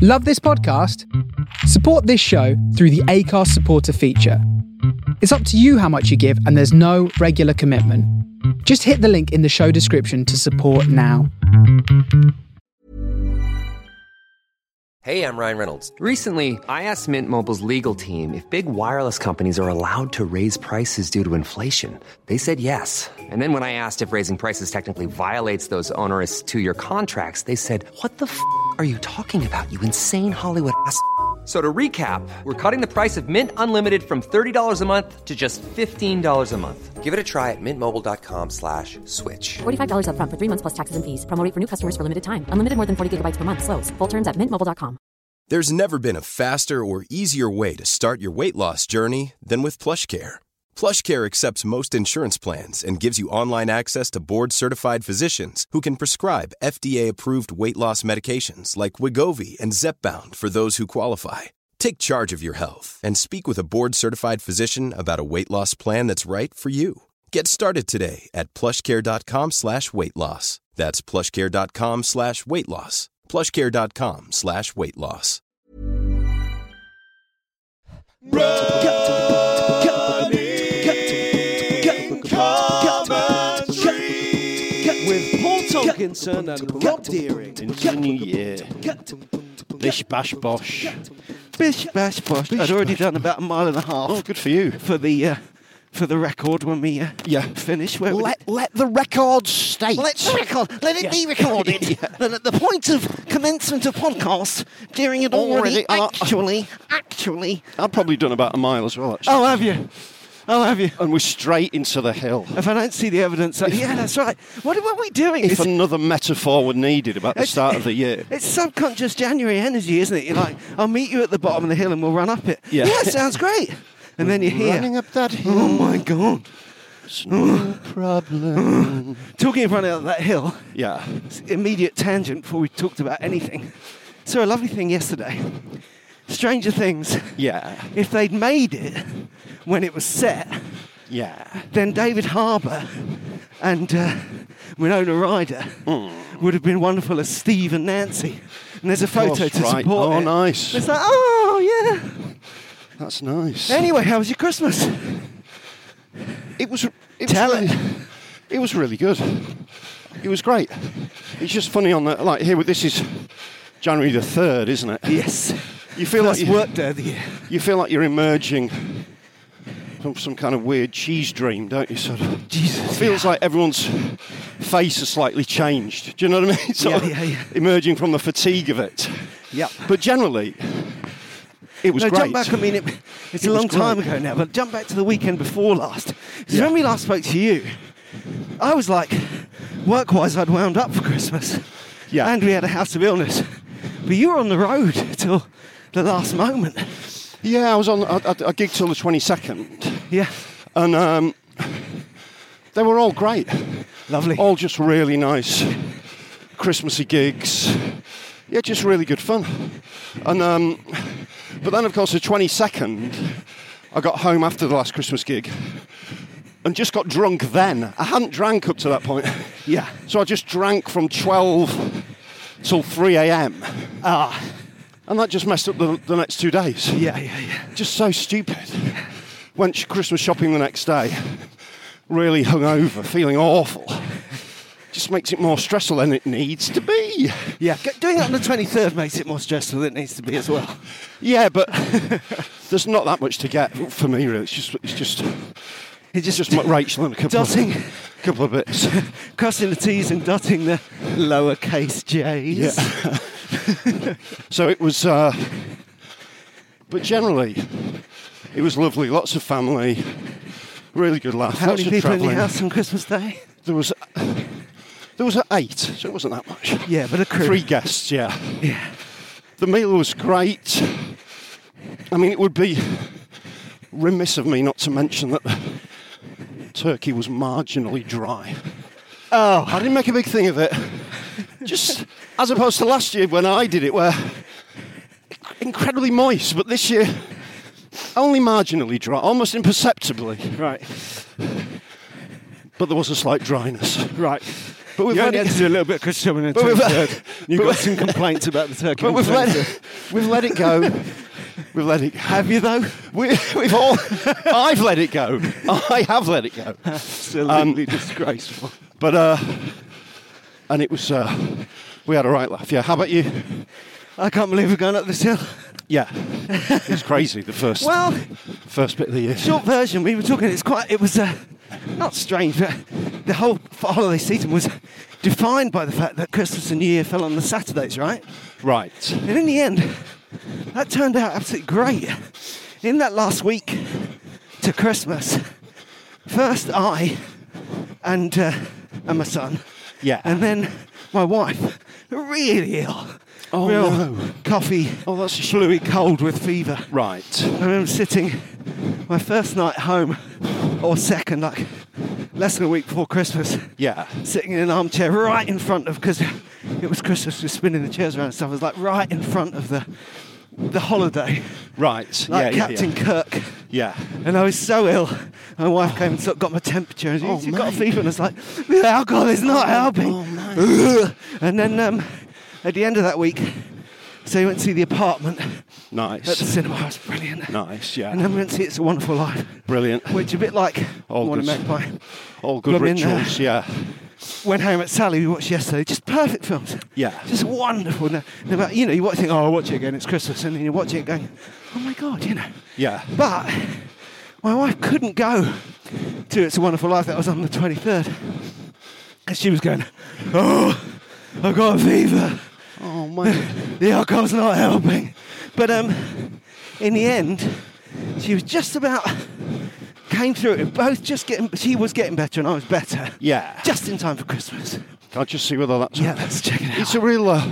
Love this podcast? Support this show through the Acast supporter feature. It's up to you how much you give, and there's no regular commitment. Just hit the link in the show description to support now. Hey, I'm Ryan Reynolds. Recently, I asked Mint Mobile's legal team if big wireless companies are allowed to raise prices due to inflation. They said yes. And then when I asked if raising prices technically violates those onerous two-year contracts, they said, "What the f*** are you talking about, you insane Hollywood ass?" So to recap, we're cutting the price of Mint Unlimited from $30 a month to just $15 a month. Give it a try at mintmobile.com/switch. $45 up front for 3 months plus taxes and fees. Promo rate for new customers for limited time. Unlimited more than 40 gigabytes per month. Slows full terms at mintmobile.com. There's never been a faster or easier way to start your weight loss journey than with PlushCare. PlushCare accepts most insurance plans and gives you online access to board-certified physicians who can prescribe FDA-approved weight loss medications like Wegovy and Zepbound for those who qualify. Take charge of your health and speak with a board-certified physician about a weight loss plan that's right for you. Get started today at plushcare.com/weight loss. That's plushcare.com/weight loss. plushcare.com/weight loss. With Paul Tomkinson and Rob Deering. Into the new year. Bish bash bosh. Bish bash bosh. I'd already done about a mile and a half. Oh, good for you. For the record when we finish. Let the record state. Let it be recorded. That at the point of commencement of podcast, Deering had already actually. I've probably done about a mile as well, actually. Oh, have you? And we're straight into the hill. If I don't see the evidence, yeah, that's right. What are we doing? If another metaphor were needed about the start of the year. It's subconscious January energy, isn't it? You're like, I'll meet you at the bottom of the hill and we'll run up it. Yeah, sounds great. And then you're here. Running up that hill. Oh, my God. It's no problem. Talking of running up that hill. Yeah. Immediate tangent before we talked about anything. Saw a lovely thing yesterday. Stranger Things. Yeah. If they'd made it when it was set, then David Harbour and Winona Ryder would have been wonderful as Steve and Nancy. And there's a photo to support it. Oh, nice. It's like, oh, yeah. That's nice. Anyway, how was your Christmas? It was really good. It was great. It's just funny on the this is January the 3rd, isn't it? Yes. You feel like work day of the year. You feel like you're emerging from some kind of weird cheese dream, don't you? Sort of. Jesus. It feels like everyone's face has slightly changed. Do you know what I mean? Emerging from the fatigue of it. Yeah. But generally, it was great. Jump back. I mean, it's a long time ago now, but jump back to the weekend before last. Because when we last spoke to you, I was like, work-wise, I'd wound up for Christmas. Yeah. And we had a house of illness. But you were on the road till the last moment. Yeah, I was on. I gigged till the 22nd. Yeah. And they were all great. Lovely. All just really nice Christmassy gigs. Yeah, just really good fun. And but then, of course, the 22nd, I got home after the last Christmas gig and just got drunk then. I hadn't drank up to that point. Yeah. So I just drank from 12 till 3 a.m. And that just messed up the next 2 days. Yeah. Just so stupid. Went Christmas shopping the next day, really hungover, feeling awful. Just makes it more stressful than it needs to be. Yeah, doing it on the 23rd makes it more stressful than it needs to be as well. Yeah, but there's not that much to get for me, really. It's just Rachel and a couple of bits. Crossing the T's and dotting the lowercase J's. Yeah. So it was, but generally, it was lovely. Lots of family, really good laugh. How many people travelling. in your house on Christmas Day? There was 8, so it wasn't that much. Yeah, but a crew. 3 guests, yeah. Yeah. The meal was great. I mean, it would be remiss of me not to mention that the turkey was marginally dry. Oh. I didn't make a big thing of it. Just as opposed to last year when I did it, where incredibly moist, but this year only marginally dry, almost imperceptibly. Right. But there was a slight dryness. Right. But we've you only had to do a little bit of Christmas on the 23rd. You've got some complaints about the turkey. But we've We've let it go. We've let it go. Have you though? We've all. I've let it go. I have let it go. Absolutely disgraceful. But and it was. We had a right laugh. Yeah. How about you? I can't believe we're going up this hill. Yeah. It's crazy. The first bit of the year. Short version. We were talking. It was not strange, but the whole holiday season was defined by the fact that Christmas and New Year fell on the Saturdays, right? Right. And in the end, that turned out absolutely great. In that last week to Christmas, first I and my son, Yeah. and then my wife, really ill. Oh, Real no. coffee, That's a fluey cold with fever. Right. I remember sitting my first night home, or second, like less than a week before Christmas, Yeah. sitting in an armchair right in front of, because it was Christmas, we were spinning the chairs around and stuff, it was like right in front of the holiday, Right. like yeah. Captain Kirk. Yeah. And I was so ill. My wife came and got my temperature. And Oh, you've got a mate. fever. And I was like, the alcohol is not helping. Oh, mate. And then at the end of that week, so we went to see The Apartment at the Nice. cinema. It was brilliant. Nice. Yeah. And then we went to see It's a Wonderful Life, Brilliant. which a bit like All Morning good. Magpie. All good Blooming, rituals. Yeah. Went Home at Sally, we watched yesterday. Just perfect films. Yeah. Just wonderful. You watch it, think, oh, I'll watch it again, it's Christmas. And then you watch it going, oh my God, Yeah. But my wife couldn't go to It's a Wonderful Life. That was on the 23rd. Because she was going, oh, I've got a fever. Oh man. The alcohol's not helping. But in the end, she was just about came through it. She was getting better and I was better. Yeah. Just in time for Christmas. I'll just see whether that's. Yeah, let's check it out. It's a real. I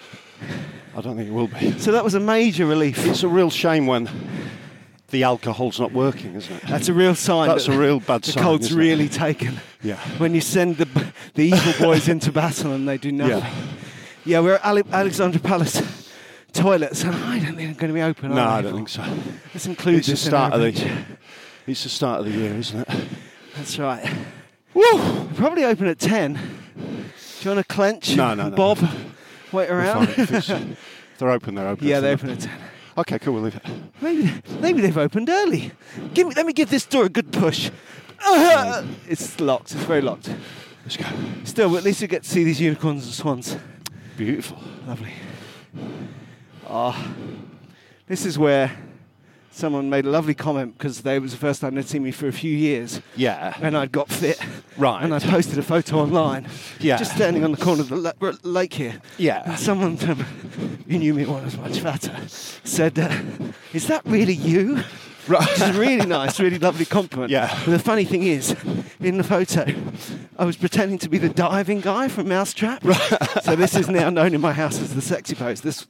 don't think it will be. So that was a major relief. It's a real shame when the alcohol's not working, isn't it? That's a real sign. That's that a real bad the sign, cold's isn't it? really taken. Yeah. When you send the evil boys into battle and they do nothing. Yeah. Yeah, we're at Alexandra Palace toilets, and I don't think they're going to be open. No, are I they? don't think so. Let's include It's the this in start our of adventure. It's the start of the year, isn't it? That's right. Woo! We'll probably open at 10. Do you want to clench? No. Bob, wait We're around. fine. If they're open. They're open. Yeah, they open at 10. Okay, cool. We'll leave it. Maybe they've opened early. Let me give this door a good push. It's locked. It's very locked. Let's go. Still, at least we get to see these unicorns and swans. Beautiful. Lovely. This is where someone made a lovely comment because it was the first time they'd seen me for a few years. Yeah. And I'd got fit. Right. And I posted a photo online. Yeah. Just standing on the corner of the lake here. Yeah. And someone who knew me when I was much fatter said, is that really you? Right. Which is really nice, really lovely compliment. Yeah. But the funny thing is, in the photo, I was pretending to be the diving guy from Mousetrap. Right. So this is now known in my house as the sexy pose. This.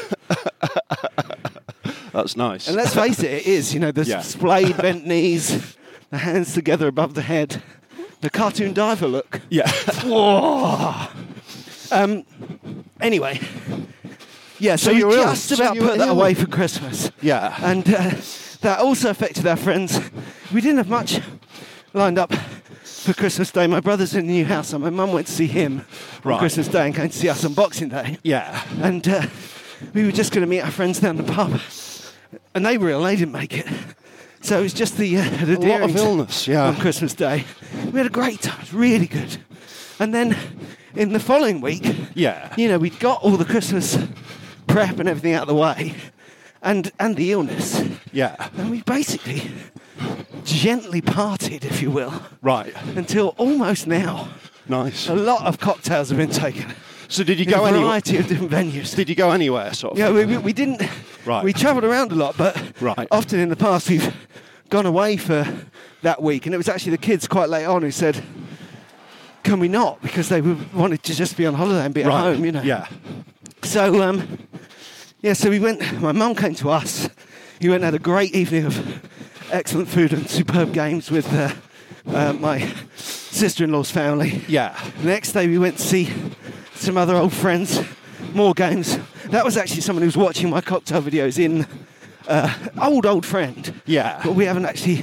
That's nice. And let's face it, it is. The Yeah. splayed bent knees, the hands together above the head, the cartoon diver look. Yeah. Whoa. Anyway. Yeah, so we you were ill. just So about you were put that ill. away for Christmas. Yeah. And that also affected our friends. We didn't have much lined up for Christmas Day. My brother's in the new house, and my mum went to see him on Right. Christmas Day and came to see us on Boxing Day. Yeah. And we were just going to meet our friends down the pub. And they were ill, they didn't make it. So it was just the A lot of Deerings illness. Yeah. on Christmas Day. We had a great time, it was really good. And then in the following week, Yeah. we'd got all the Christmas prep and everything out of the way, and the illness. Yeah. And we basically gently partied, if you will, Right. until almost now. Nice. A lot of cocktails have been taken. So did you In go a anywhere? variety of different venues. Did you go anywhere? Sort of. Yeah, we didn't. Right. We travelled around a lot, but Right. often in the past we've gone away for that week, and it was actually the kids quite late on who said, "Can we not?" Because they wanted to just be on holiday and be at home, Yeah. So, so we went. My mum came to us. We went and had a great evening of excellent food and superb games with my sister-in-law's family. Yeah. The next day we went to see some other old friends, more games. That was actually someone who was watching my cocktail videos in old friend. Yeah. But we haven't actually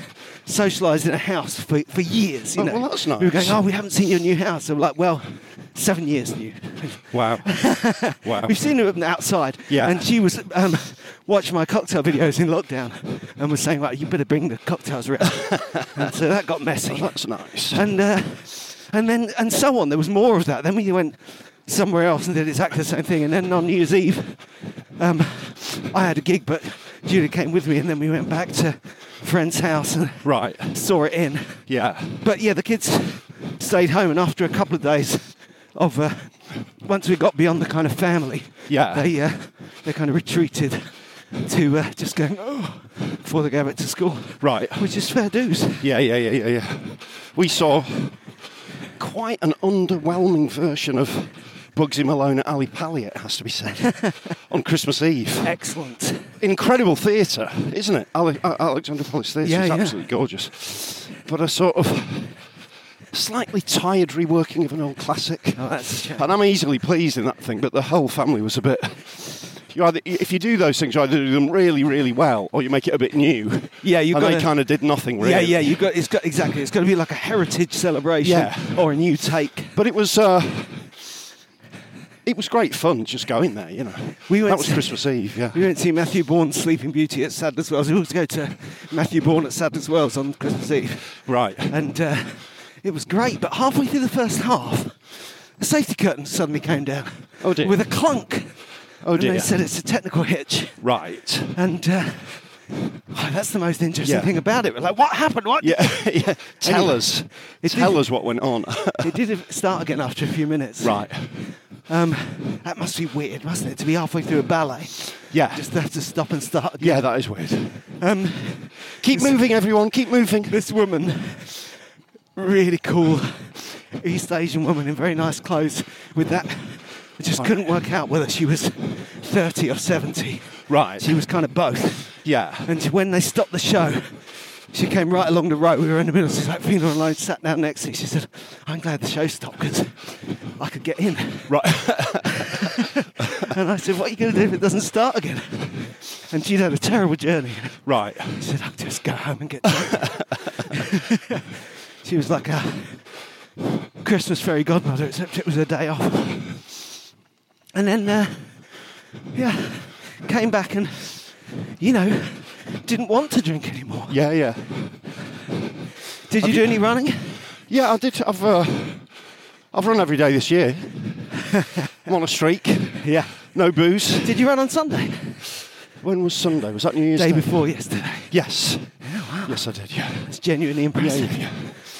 socialised in a house for years. You know? Well, that's nice. We were going, oh, we haven't seen your new house. So we're like, well, 7 years new. Wow. Wow. We've seen her outside. Yeah. And she was watching my cocktail videos in lockdown and was saying, well, you better bring the cocktails around. And so that got messy. Oh, that's nice. And so on. There was more of that. Then we went somewhere else and did exactly the same thing. And then on New Year's Eve, I had a gig, but Julia came with me, and then we went back to a friend's house and Right. saw it in. Yeah. But yeah, the kids stayed home, and after a couple of days of once we got beyond the kind of family, Yeah. they kind of retreated to just going before they go back to school. Right. Which is fair dues. Yeah. We saw quite an underwhelming version of Bugsy Malone at Ali Pali, it has to be said, on Christmas Eve. Excellent. Incredible theatre, isn't it? Alexander Palace Theatre is absolutely gorgeous. But a sort of slightly tired reworking of an old classic. Oh, that's a shame. And I'm easily pleased in that thing, but the whole family was a bit... if you do those things, you either do them really, really well, or you make it a bit new. Yeah, you've got they kind of did nothing really. Yeah, it's got to be like a heritage celebration or a new take. But it was great fun just going there, you know. That was Christmas Eve, yeah. We went to see Matthew Bourne's Sleeping Beauty at Sadler's Wells. We always go to Matthew Bourne at Sadler's Wells on Christmas Eve. Right. And it was great, but halfway through the first half, the safety curtain suddenly came down. Oh dear. With a clunk. Oh dear. And they said it's a technical hitch. Right. And that's the most interesting thing about it. We're like, what happened? What? Yeah. Tell us what went on. It did start again after a few minutes. Right. That must be weird, mustn't it, to be halfway through a ballet? Yeah. Just have to stop and start again. Yeah, that is weird. Keep moving, everyone. Keep moving. This woman, really cool East Asian woman in very nice clothes with that. I just couldn't work out whether she was 30 or 70. Right. She was kind of both. Yeah. And when they stopped the show, she came right along the road. We were in the middle. She's like, feeling alone, sat down next to me. She said, I'm glad the show stopped because I could get in. Right. And I said, what are you going to do if it doesn't start again? And she'd had a terrible journey. Right. She said, I'll just go home and get drunk. She was like a Christmas fairy godmother, except it was her day off. And then, came back and, didn't want to drink anymore. Yeah. Did you do any running? Yeah, I did. I've run every day this year. I'm on a streak. Yeah. No booze. Did you run on Sunday? When was Sunday? Was that New Year's Day? Day before yesterday. Yes. Yeah, wow. Yes, I did, yeah. That's genuinely impressive. Yeah.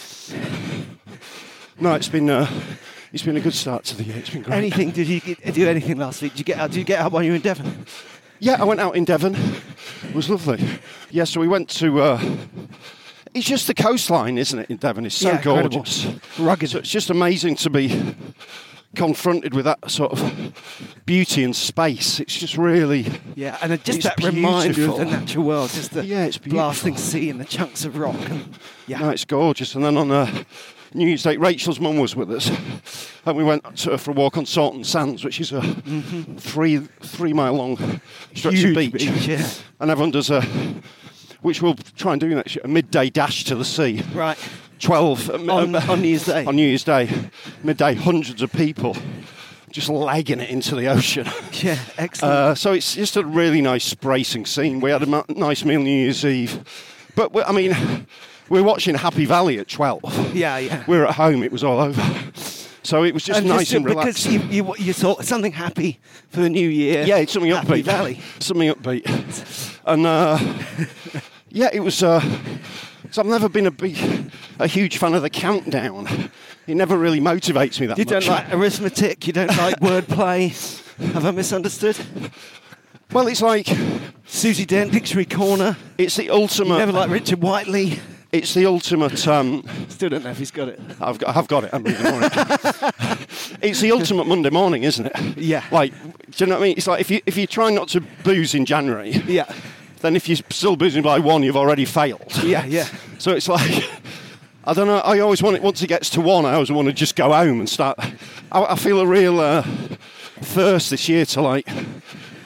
No, it's been a good start to the year. It's been great. Did you do anything last week? Did you get out while you were in Devon? Yeah, I went out in Devon. It was lovely. Yeah, so we went to... it's just the coastline, isn't it, in Devon? It's so gorgeous. Rugged. So it's just amazing to be confronted with that sort of beauty and space. It's just really... Yeah, and just it's that reminder of the beautiful. natural world. Just the it's beautiful. blasting sea and the chunks of rock. And, No, it's gorgeous. And then on New Year's Day, Rachel's mum was with us. And we went for a walk on Salton Sands, which is a 3 mile long stretch Huge of beach. yeah. And everyone does which we'll try and do next year, a midday dash to the sea. Right. 12 On New Year's Day. On New Year's Day, midday, hundreds of people just legging it into the ocean. Yeah, excellent. So it's just a really nice bracing scene. We had a nice meal New Year's Eve. But, we're watching Happy Valley at 12. Yeah. We were at home, it was all over. So it was just nice and relaxed. Because you thought something happy for the new year. Yeah, it's something upbeat. Happy Valley. Something upbeat. And, it was... So I've never been a huge fan of the countdown. It never really motivates me that much. You don't like arithmetic, you don't like wordplay. Have I misunderstood? Well, it's like... Susie Dent, Dictionary Corner. It's the ultimate... You never like Richard Whiteley. It's the ultimate... Still don't know if he's got it. I've got it. I'm reading on it. It's the ultimate Monday morning, isn't it? Yeah. Like, do you know what I mean? It's like if you try not to booze in January... Yeah. Then if you're still boozing by 1, you've already failed. Yeah. So it's like... I don't know, I always want it, once it gets to 1, I always want to just go home and start... I feel a real thirst this year to,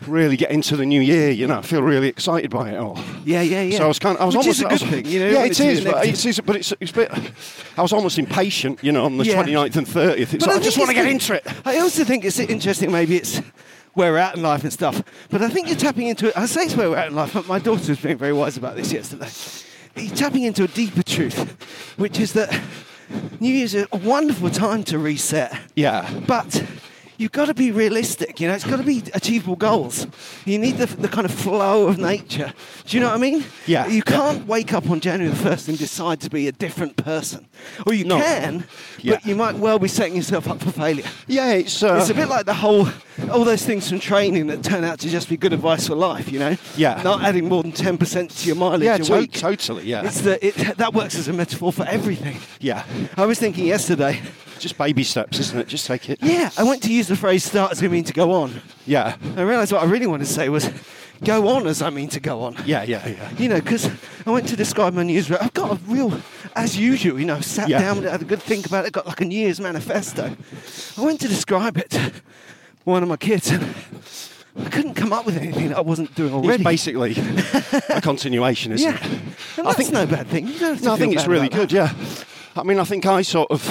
really get into the new year. You know, I feel really excited by it all. Yeah. So I was Which almost is a good thing, you know. Yeah, when it it's is. your But next- it's a bit. I was almost impatient, you know, on the Yeah. 29th and 30th. It's But like, I just want to get into it. I also think it's interesting, maybe it's where we're at in life and stuff, but I think you're tapping into it. I say it's where we're at in life, but my daughter was being very wise about this yesterday. You're tapping into a deeper truth, which is that New Year's is a wonderful time to reset. Yeah. But you've got to be realistic, you know, it's got to be achievable goals. You need the kind of flow of nature. Do you know what I mean? Yeah. You can't wake up on January the 1st and decide to be a different person. Or you No. can, Yeah. but you might well be setting yourself up for failure. Yeah, it's It's a bit like all those things from training that turn out to just be good advice for life, you know? Yeah. Not adding more than 10% to your mileage a week. totally, yeah. It's that works as a metaphor for everything. Yeah. I was thinking yesterday, Just baby steps, isn't it? Just take it. yeah, I went to use the phrase start as I mean to go on. Yeah. I realised what I really wanted to say was go on as I mean to go on. Yeah. You know, because I went to describe my New Year's. I've got a real, as usual, you know, sat Yeah. down, had a good think about it, got like a New Year's manifesto. I went to describe it to one of my kids and I couldn't come up with anything that I wasn't doing already. It's basically a continuation, isn't yeah. it? And that's no bad thing. You don't have to No, I feel think it's bad really about good, yeah. I mean, I think I sort of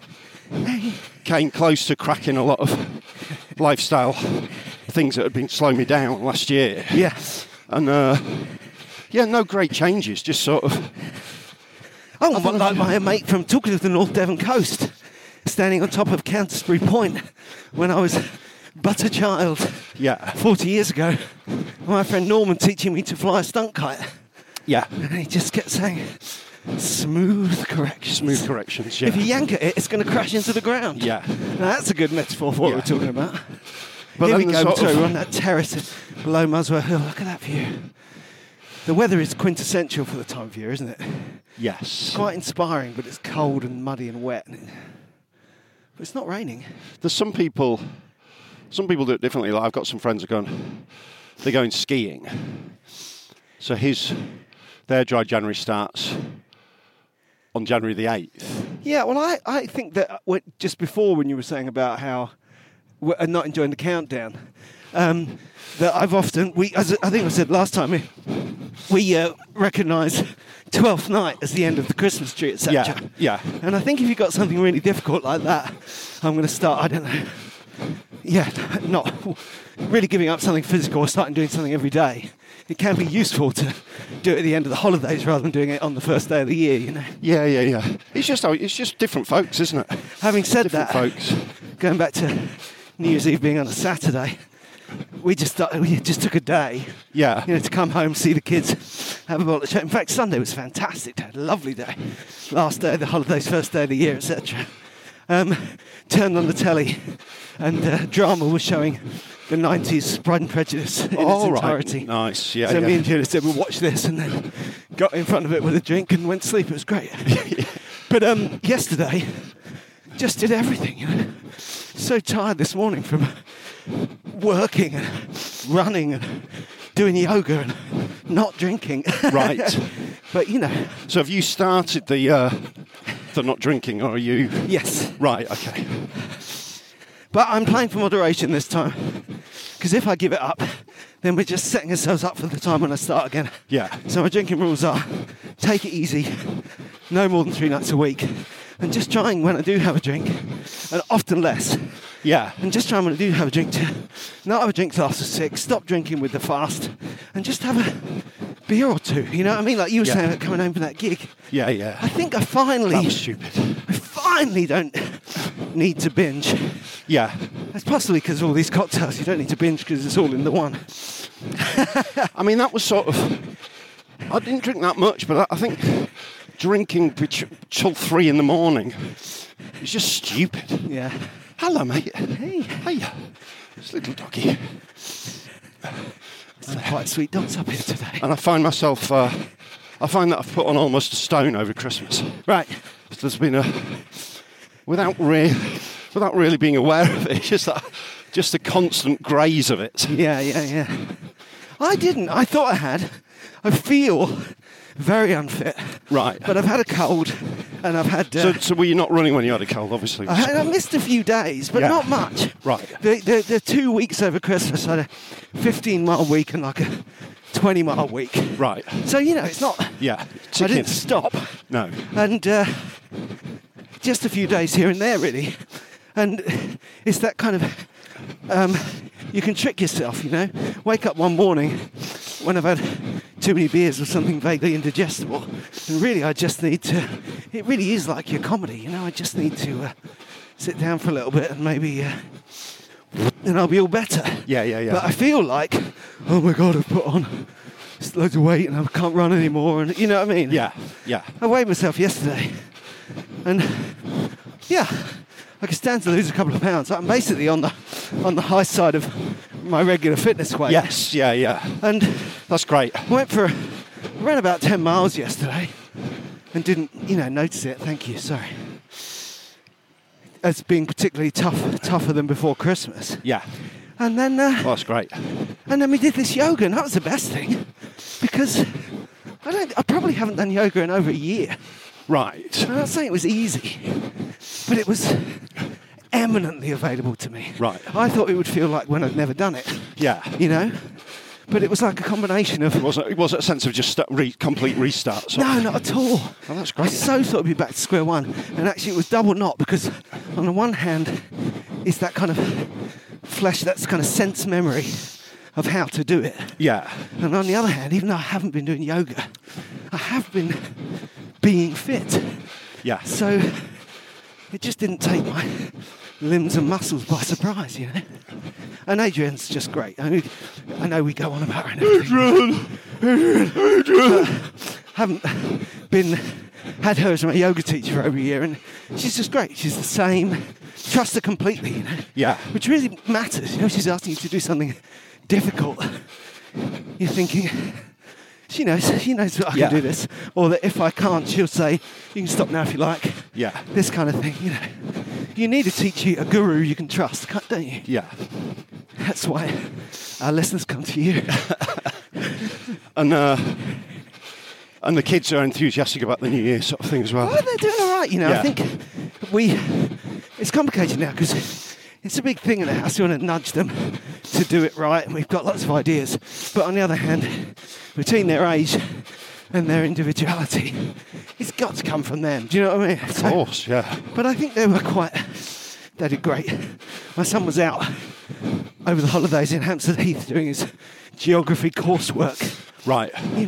came close to cracking a lot of lifestyle things that had been slowing me down last year. that. Yeah. And, yeah, no great changes, just sort of... Oh, like my mate from talking of the North Devon coast, standing on top of Canterbury Point when I was but a child. Yeah. 40 years ago. My friend Norman teaching me to fly a stunt kite. Yeah. And he just kept saying, smooth corrections. Smooth corrections, yeah. If you yank at it, it's going to crash into the ground. Yeah. Now, that's a good metaphor for what Yeah. we're talking about. But Here then we the go, sort of- too, on that terrace below Muswell Hill. Look at that view. The weather is quintessential for the time of year, isn't it? Yes. It's quite inspiring, but it's cold and muddy and wet. But it's not raining. There's some people do it differently. Like I've got some friends that they're going skiing. So their dry January starts on January the 8th. Yeah, well, I think that just before when you were saying about how we're not enjoying the countdown, that I've often, as I think I said last time, we recognise 12th night as the end of the Christmas tree, etc. Yeah. And I think if you've got something really difficult like that, I'm going to start, I don't know, not really giving up something physical or starting doing something every day. It can be useful to do it at the end of the holidays rather than doing it on the first day of the year, you know. Yeah. It's just different folks, isn't it? Having said Different that, folks. going back to New Year's Eve being on a Saturday, we just took a day, Yeah. you know, to come home, see the kids, have a bottle of champagne. In fact, Sunday was fantastic. Had a lovely day. Last day of the holidays, first day of the year, etc. Turned on the telly, and drama was showing the 90s Pride and Prejudice in its entirety. Right. Nice. Yeah. So yeah. me and Julia said, we'll watch this, and then got in front of it with a drink and went to sleep. It was great. But yesterday, just did everything, you know. So tired this morning from working and running and doing yoga and not drinking. Right. But, you know. So have you started the not drinking, or are you? Yes. Right. Okay. But I'm playing for moderation this time. Because if I give it up, then we're just setting ourselves up for the time when I start again. Yeah. So my drinking rules are take it easy, no more than 3 nights a week, and just trying when I do have a drink, and often less, Yeah. and just trying when I do have a drink to not have a drink till after 6, stop drinking with the fast, and just have a beer or two, you know what I mean? Like you were Yeah. saying about coming home from that gig. Yeah. Yeah. I think I finally That was stupid. don't need to binge. Yeah. That's possibly because of all these cocktails. You don't need to binge because it's all in the one. I mean, that was sort of... I didn't drink that much, but I think drinking till 3 in the morning is just stupid. Yeah. Hello, mate. Hey. Hey. This little doggy. Some quite sweet dogs up here today. And I find myself... I find that I've put on almost a stone over Christmas. Right. There's been a... Without really being aware of it, it's just the constant graze of it. Yeah. I didn't. I thought I had. I feel very unfit. Right. But I've had a cold, and I've had... So were you not running when you had a cold, obviously? I missed a few days, but not much. Right. The 2 weeks over Christmas, I had a 15-mile week and like a 20-mile week. Right. So, it's not... Yeah. I didn't stop. No. And just a few days here and there, really. And it's that kind of... you can trick yourself, Wake up one morning when I've had too many beers or something vaguely indigestible. And really, I just need to... It really is like your comedy, I just need to sit down for a little bit and maybe... and I'll be all better. Yeah. But I feel like, oh my God, I've put on loads of weight and I can't run anymore. And you know what I mean? Yeah. I weighed myself yesterday. And yeah, I could stand to lose a couple of pounds. I'm basically on the high side of my regular fitness weight. Yes, yeah. And that's great. I ran about 10 miles yesterday and didn't, notice it. Thank you, sorry. As being particularly tougher than before Christmas. Yeah. And then... that's great. And then we did this yoga, and that was the best thing. Because I probably haven't done yoga in over a year. Right. I'm not saying it was easy, but it was eminently available to me. Right. I thought it would feel like when I'd never done it. Yeah. But it was like a combination of... It wasn't a sense of just complete restart. No, not at all. Oh, that's great. I so thought it'd be back to square one. And actually it was double not, because on the one hand, it's that kind of flesh, that's kind of sense memory of how to do it. Yeah. And on the other hand, even though I haven't been doing yoga, I have been being fit. Yeah. So it just didn't take my limbs and muscles by surprise, And Adrian's just great. I know we go on about her. Adrian. Haven't had her as my yoga teacher for over a year, and she's just great. She's the same. Trust her completely, Yeah. Which really matters. She's asking you to do something difficult. You're thinking, she knows that I can do this, or that if I can't, she'll say, you can stop now if you like. Yeah. This kind of thing, You need a guru you can trust, don't you? Yeah. That's why our listeners come to you. And the kids are enthusiastic about the New Year sort of thing as well. Well, they're doing all right, Yeah. I think it's complicated now because it's a big thing in the house. You want to nudge them to do it right, and we've got lots of ideas. But on the other hand, between their age and their individuality, it's got to come from them. Do you know what I mean? Of course, yeah. But I think they did great. My son was out over the holidays in Hampstead Heath doing his geography coursework. Right.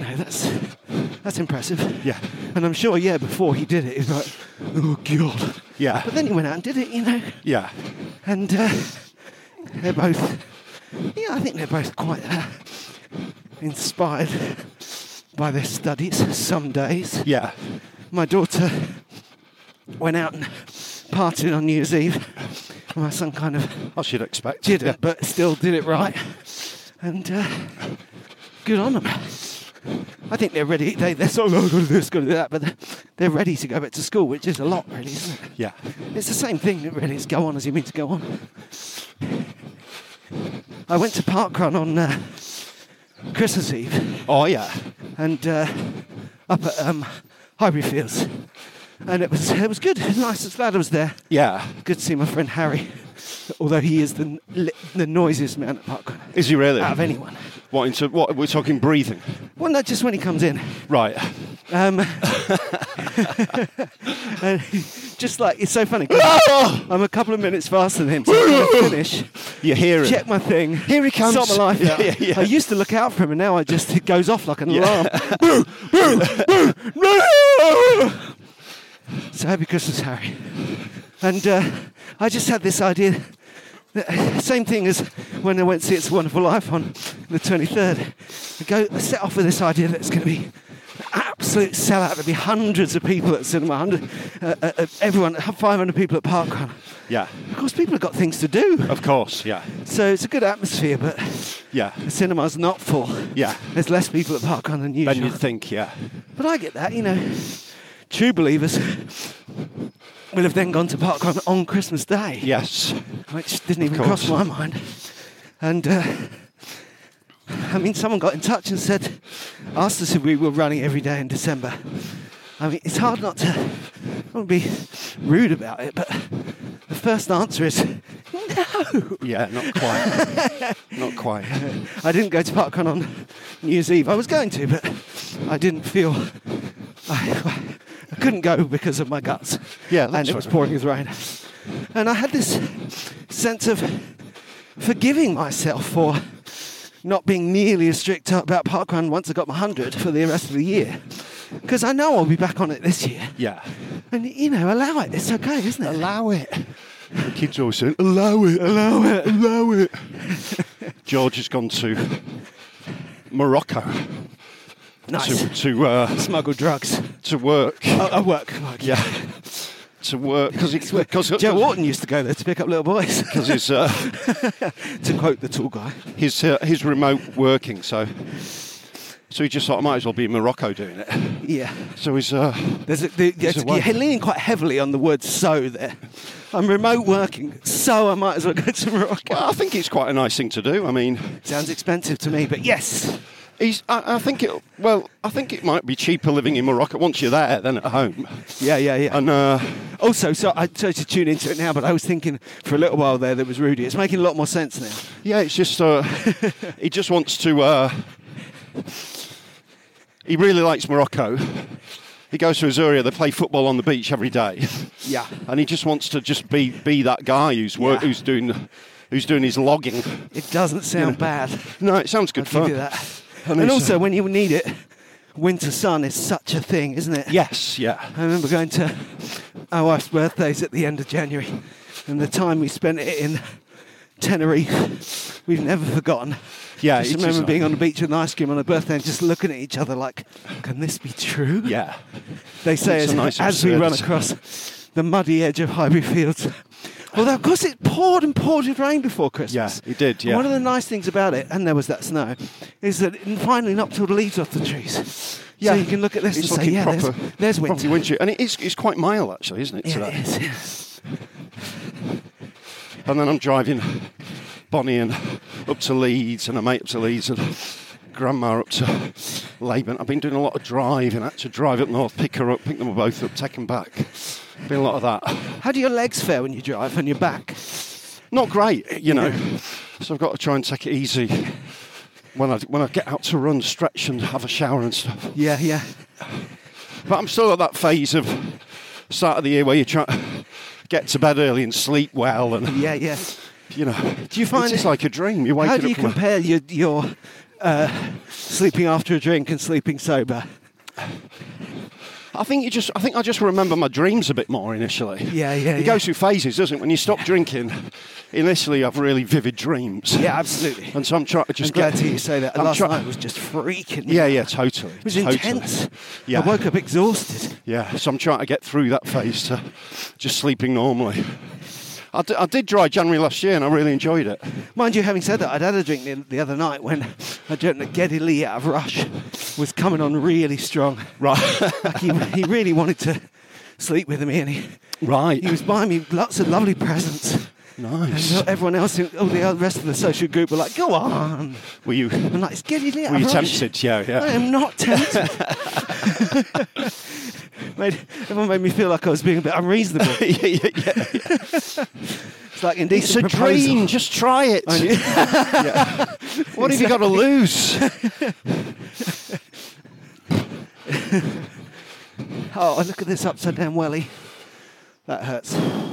That's impressive. Yeah. And I'm sure, before he did it, he was like, oh, God. Yeah. But then he went out and did it, Yeah. And they're both, I think they're both quite inspired by their studies some days. Yeah. My daughter went out and partied on New Year's Eve. My son kind of... I should expect. Didn't, but still did it right. And good on them. I think they're ready. They're so, got to do this, got to do that, but they're ready to go back to school, which is a lot, really, isn't it? Yeah. It's the same thing, really. It's go on as you mean to go on. I went to Parkrun on Christmas Eve. Oh, yeah. And up at Highbury Fields. And it was good. It was nice. I was glad I was there. Yeah. Good to see my friend Harry. Although he is the noisiest man at Parkrun. Is he really? Out of anyone. What we're talking breathing? Well, not just when he comes in. Right. And just like, it's so funny. I'm a couple of minutes faster than him. So when I finish, you hear it. Check my thing. Here he comes. Sort my life out. Yeah. I used to look out for him, and now it goes off like an alarm. No! So happy Christmas, Harry. And I just had this idea. Same thing as when I went to see It's a Wonderful Life on the 23rd. I set off with this idea that it's going to be an absolute sellout. There'll be hundreds of people at the cinema, everyone, 500 people at Parkrun. Yeah. Of course, people have got things to do. Of course, yeah. So it's a good atmosphere, but yeah, the cinema's not full. Yeah. There's less people at Parkrun than usual. Than you'd think, yeah. But I get that, True believers will have then gone to Parkrun on Christmas Day. Yes. Which didn't even cross my mind. And, someone got in touch and said, asked us if we were running every day in December. I mean, it's hard not to, I don't want to be rude about it, but the first answer is no. Yeah, not quite. Not quite. I didn't go to Parkrun on New Year's Eve. I was going to, but I didn't feel... I couldn't go because of my guts. Yeah, that's and it was right. pouring with rain. And I had this sense of forgiving myself for not being nearly as strict about Parkrun once I got my 100 for the rest of the year. Because I know I'll be back on it this year. Yeah. And, you know, allow it. It's okay, isn't it? Allow it. The kids always say, allow it, allow it, allow it. George has gone to Morocco. Nice. To smuggle drugs. To work. Oh, work. Yeah. To work. Because Joe Wharton used to go there to pick up little boys. Because his, to quote the tall guy. His remote working, so he just thought I might as well be in Morocco doing it. Yeah. So he's you're leaning quite heavily on the word "so" there. I'm remote working, so I might as well go to Morocco. Well, I think it's quite a nice thing to do. I mean, sounds expensive to me, but yes. I think it might be cheaper living in Morocco once you're there than at home. Yeah. And also, so I tried to tune into it now, but I was thinking for a little while there was Rudy. It's making a lot more sense now. Yeah, it's just he just wants to. He really likes Morocco. He goes to Azuria. They play football on the beach every day. Yeah, and he just wants to just be that guy who's doing his logging. It doesn't sound bad. No, it sounds good I'll fun. give you that. And also, when you need it, winter sun is such a thing, isn't it? Yes, yeah. I remember going to our wife's birthdays at the end of January, and the time we spent it in Tenerife, we've never forgotten. Yeah, just remember being on the beach with an ice cream on a birthday and just looking at each other like, can this be true? Yeah. They say as we run across the muddy edge of Highbury Fields. Although, of course, it poured with rain before Christmas. Yeah, it did, yeah. And one of the nice things about it, and there was that snow, is that it finally knocked all the leaves off the trees. Yeah. So you can look at this it's and say, yeah, there's winter. Winter. And it's quite mild, actually, isn't it, today? It is. And then I'm driving Bonnie and up to Leeds, and a mate up to Leeds, and Grandma up to Laban. I've been doing a lot of driving. I had to drive up north, pick them both up, take them back. Been a lot of that. How do your legs fare when you drive on your back? Not great, you know. So I've got to try and take it easy when I get out to run, stretch and have a shower and stuff. Yeah. But I'm still at that phase of start of the year where you try to get to bed early and sleep well, and yeah. You know, do you find it's like a dream? You're waking how do you up compare your sleeping after a drink and sleeping sober? I think I just remember my dreams a bit more initially. Yeah. It goes through phases, doesn't it? When you stop drinking, initially you have really vivid dreams. Yeah, absolutely. And so I'm trying to just I'm glad to hear you say that. Last night was just freaking. Yeah, totally. It was intense. Yeah. I woke up exhausted. Yeah, so I'm trying to get through that phase to just sleeping normally. I did dry January last year and I really enjoyed it. Mind you, having said that, I'd had a drink the other night when I dreamt that Geddy Lee out of Rush was coming on really strong. Right. Like he really wanted to sleep with me, and he was buying me lots of lovely presents. Nice. And everyone else, the rest of the social group were like, go on. Were you? I'm like, it's Geddy Lee out Were of you Rush. tempted? Yeah. I am not tempted. Everyone made me feel like I was being a bit unreasonable. Yeah. It's like indecent It's a proposal. dream. Just try it. Yeah. What have you got to lose? Oh, look at this upside down welly. That hurts.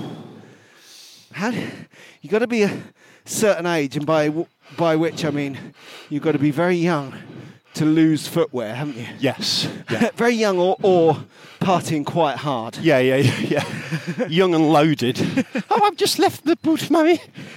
You got to be a certain age, and by which I mean you've got to be very young to lose footwear, haven't you? Yes. Yeah. Very young or partying quite hard. Yeah. Young and loaded. Oh, I've just left the boot, Mummy.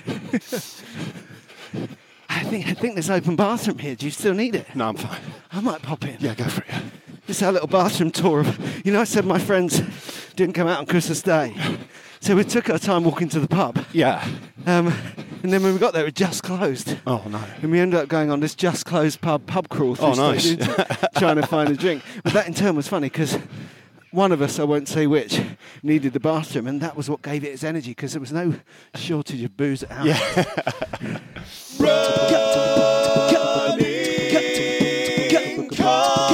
I think there's an open bathroom here. Do you still need it? No, I'm fine. I might pop in. Yeah, go for it. This is our little bathroom tour. I said my friends didn't come out on Christmas Day. So we took our time walking to the pub. Yeah. And then when we got there, it just closed. Oh, no. And we ended up going on this just closed pub crawl through nice. trying to find a drink. But that in turn was funny because one of us, I won't say which, needed the bathroom, and that was what gave it its energy because there was no shortage of booze at house. Yeah.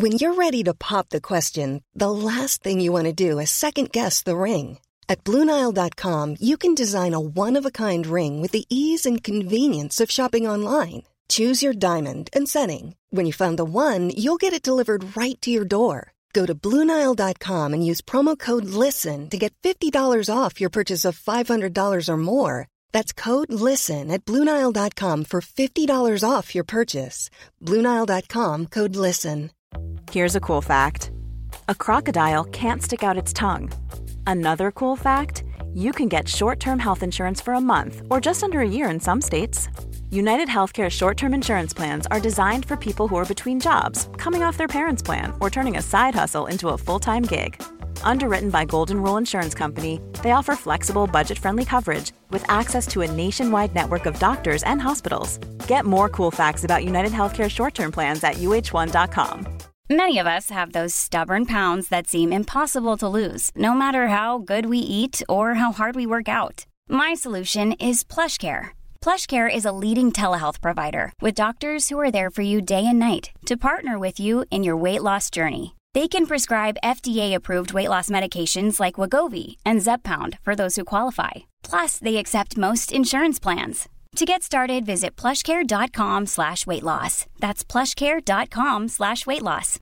When you're ready to pop the question, the last thing you want to do is second-guess the ring. At BlueNile.com, you can design a one-of-a-kind ring with the ease and convenience of shopping online. Choose your diamond and setting. When you find the one, you'll get it delivered right to your door. Go to BlueNile.com and use promo code LISTEN to get $50 off your purchase of $500 or more. That's code LISTEN at BlueNile.com for $50 off your purchase. BlueNile.com, code LISTEN. Here's a cool fact. A crocodile can't stick out its tongue. Another cool fact, you can get short-term health insurance for a month or just under a year in some states. United Healthcare short-term insurance plans are designed for people who are between jobs, coming off their parents' plan, or turning a side hustle into a full-time gig. Underwritten by Golden Rule Insurance Company, they offer flexible, budget-friendly coverage with access to a nationwide network of doctors and hospitals. Get more cool facts about United Healthcare short-term plans at uh1.com. Many of us have those stubborn pounds that seem impossible to lose, no matter how good we eat or how hard we work out. My solution is PlushCare. PlushCare is a leading telehealth provider with doctors who are there for you day and night to partner with you in your weight loss journey. They can prescribe FDA-approved weight loss medications like Wegovy and Zepbound for those who qualify. Plus, they accept most insurance plans. To get started, visit plushcare.com/weight loss. That's plushcare.com/weight loss.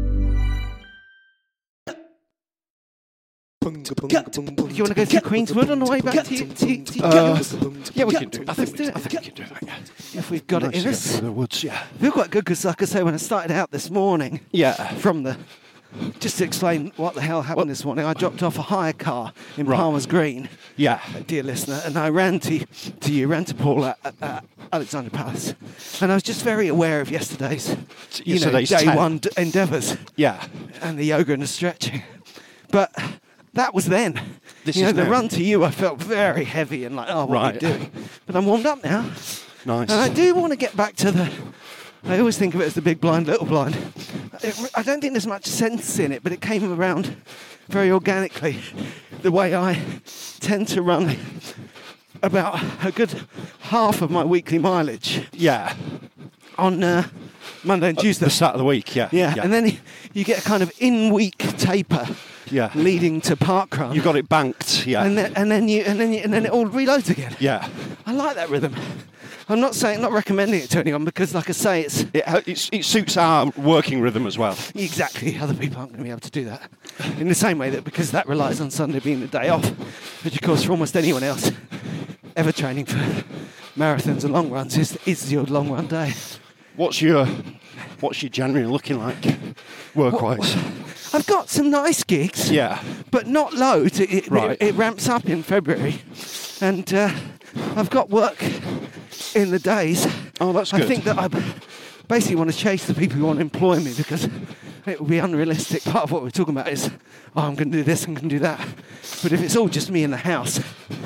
Do you want to go through Queenswood on the way back to you? Yeah, we can do it. I think we can do that. Yeah. If we've got it in us. Through the woods, yeah. I feel quite good because, like I say, when I started out this morning, just to explain what the hell happened this morning, I dropped off a hire car in Palmer's Green. Yeah. Dear listener, and I ran to Paul at Alexandra Palace. And I was just very aware of yesterday's day one endeavours. Yeah. And the yoga and the stretching. But that was then. The run to you, I felt very heavy and like, what are you doing? But I'm warmed up now. Nice. And I do want to get back to I always think of it as the big blind, little blind. I don't think there's much sense in it, but it came around very organically. The way I tend to run about a good half of my weekly mileage. Yeah. On Monday and Tuesday. The start of the week, yeah. And then you get a kind of in-week taper. Yeah. Leading to parkrun. You got it banked, yeah. And then it all reloads again. Yeah. I like that rhythm. I'm not recommending it to anyone because, like I say, it suits our working rhythm as well. Exactly. Other people aren't going to be able to do that. In the same way that because that relies on Sunday being the day off, which of course for almost anyone else ever training for marathons and long runs is your long run day. What's your January looking like, work-wise? I've got some nice gigs, but not loads. It ramps up in February, and I've got work in the days. Oh, that's good. I think that I basically want to chase the people who want to employ me because it would be unrealistic. Part of what we're talking about is, I'm going to do this, I'm going to do that. But if it's all just me in the house,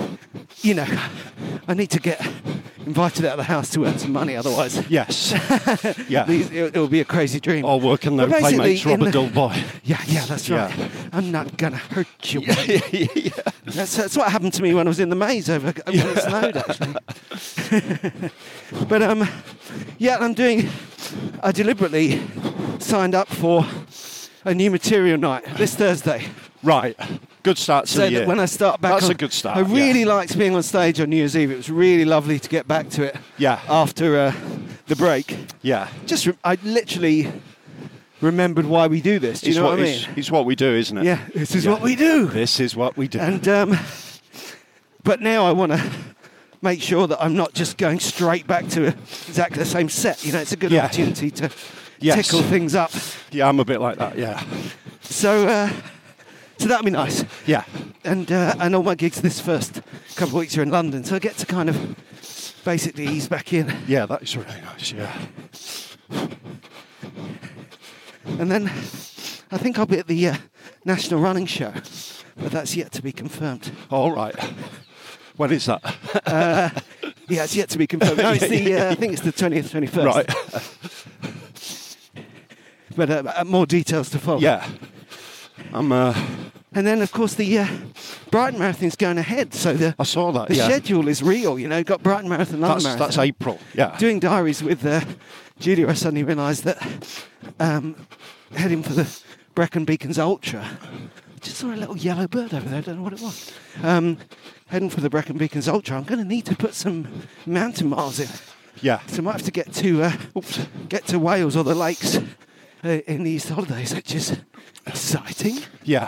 I need to get invited out of the house to earn some money, otherwise. Yes. Yeah. It'll be a crazy dream. All work and no playmates, Robert Dull Boy. Yeah, that's right. Yeah. I'm not going to hurt you. Yeah. That's what happened to me when I was in the maze when it snowed, actually. But, I deliberately signed up for a new material night this Thursday. Right. Good start to the year. That when I start back That's a good start. I really liked being on stage on New Year's Eve. It was really lovely to get back to it. Yeah. After the break. Yeah. I literally remembered why we do this. Do you know what I mean? It's what we do, isn't it? Yeah. This is what we do. This is what we do. And but now I want to make sure that I'm not just going straight back to exactly the same set. It's a good opportunity to tickle things up. Yeah, I'm a bit like that. Yeah. So that'd be nice. Yeah. And all my gigs this first couple of weeks are in London, so I get to kind of basically ease back in. Yeah, that is really nice, yeah. And then I think I'll be at the National Running Show, but that's yet to be confirmed. All right. When is that? Yeah, it's yet to be confirmed. No, it's I think it's the 20th, 21st. Right. But more details to follow. Yeah. And then, of course, the Brighton Marathon's going ahead. So I saw that, the schedule is real, Got Brighton Marathon, London Marathon. That's April, yeah. Doing diaries with Julia, I suddenly realised that heading for the Brecon Beacons Ultra. Just saw a little yellow bird over there. I don't know what it was. Heading for the Brecon Beacons Ultra. I'm going to need to put some mountain miles in. Yeah. So I might have to get to Wales or the lakes in the Easter holidays, which is exciting. Yeah.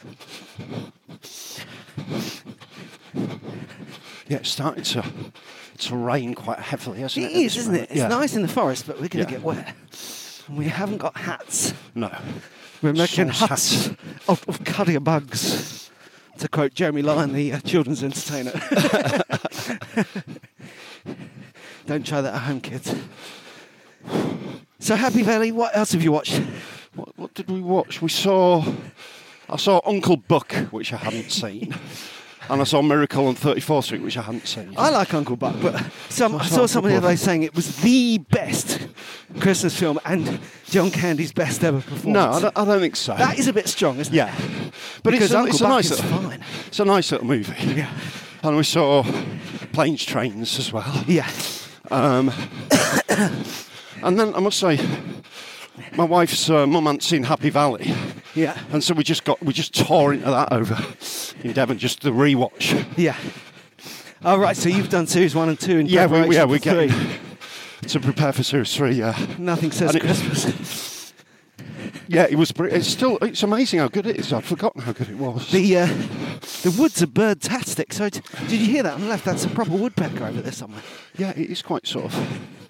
Yeah, it's starting to rain quite heavily, hasn't it? It is, isn't it? It's Yeah. nice in the forest, but we're going to get wet. And we haven't got hats. No. We're making Sauce huts of cuddy bugs, to quote Jeremy Lyon, the children's entertainer. Don't try that at home, kids. So, Happy Valley, what else have you watched? What did we watch? I saw Uncle Buck, which I hadn't seen. And I saw Miracle on 34th Street, which I hadn't seen. I like Uncle Buck, but I saw somebody the other day saying it was the best Christmas film and John Candy's best ever performance. No, I don't think so. That is a bit strong, isn't it? Yeah. But because it's Uncle a Buck nice is little, fine. It's a nice little movie. Yeah. And we saw Planes, Trains as well. Yeah. And then I must say, my wife's mum hadn't seen Happy Valley. Yeah. And so we just tore into that over in Devon, just the rewatch. Yeah. Oh, right, so you've done series 1 and 2 in we're preparation for getting 3. to prepare for series 3, yeah. Nothing says And Christmas. Yeah, it was. It's amazing how good it is. I'd forgotten how good it was. The woods are bird-tastic. So did you hear that on the left? That's a proper woodpecker over there somewhere. Yeah, it is quite sort of.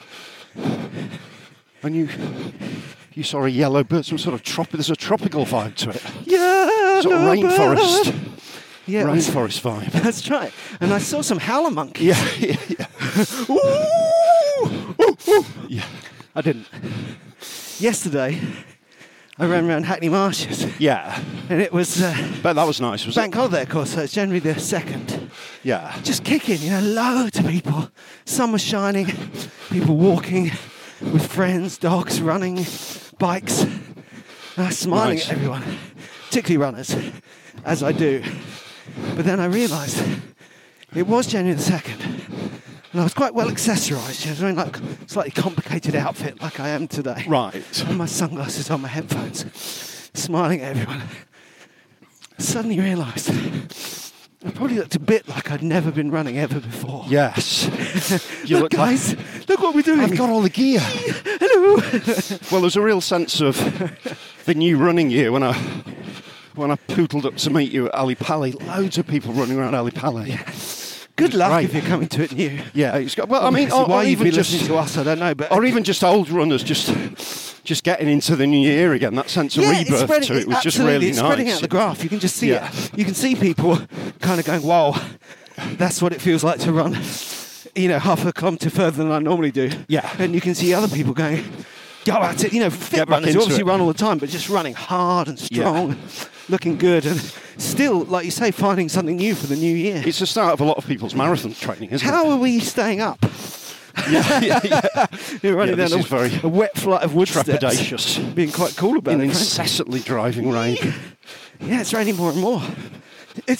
And you saw a yellow bird, some sort of there's a tropical vibe to it. Yeah, sort of rainforest. Yeah, rainforest vibe. That's right. And I saw some howler monkeys. Yeah. Ooh, ooh, ooh. Yeah. I didn't. Yesterday, I ran around Hackney Marshes. Yeah. And it was... but that was nice, was it? Bank holiday, of course, so it's January the 2nd. Yeah. Just kicking, loads of people. Sun was shining, people walking with friends, dogs running, bikes. And I was smiling at everyone, particularly runners, as I do. But then I realised it was January the 2nd. And I was quite well accessorised. I was wearing like a slightly complicated outfit like I am today. Right. And my sunglasses on, my headphones, smiling at everyone. Suddenly realised I probably looked a bit like I'd never been running ever before. Yes. You look guys, look what we're doing. I've got all the gear. Hello. Well, there's a real sense of the new running year when I pootled up to meet you at Ali Pali. Loads of people running around Ali Pali. Yeah. Good luck great. if you're coming to it new. Yeah, it's got. Well, I mean, why you'd even be just listening to us, I don't know, but or even just old runners, just getting into the new year again. That sense of rebirth to it was just really it's nice. spreading out the graph. You can just see it. You can see people kind of going, "Wow, that's what it feels like to run." Half a kilometre further than I normally do. Yeah, and you can see other people going, "Go at it!" Fit runners who obviously run all the time, but just running hard and strong, looking good, and still, like you say, finding something new for the new year. It's the start of a lot of people's marathon training, isn't it? How are we staying up? Yeah. You're running down a wet flight of wood trepidatious. Steps, being quite cool about it. Incessantly driving rain. Yeah, it's raining more and more. It's